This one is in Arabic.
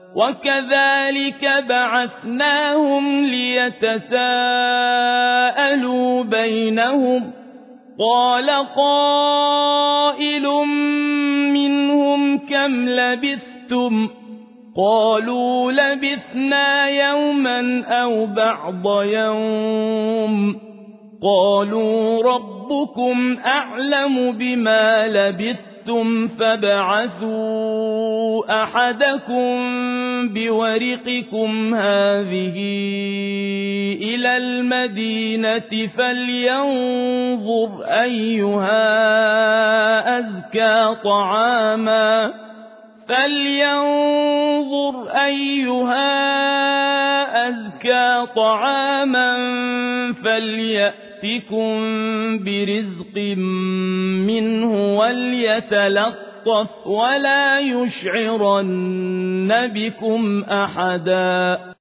وكذلك بعثناهم ليتساءلوا بينهم قال قائل منهم كم لبثتم قالوا لبثنا يوما أو بعض يوم قالوا ربكم أعلم بما لبثتم فابعثوا أحدكم بورقكم هذه إلى المدينة فلينظر أيها أزكى طعاما فليأتكم برزق منه وليتلطف ولا يشعرن بكم أحدا.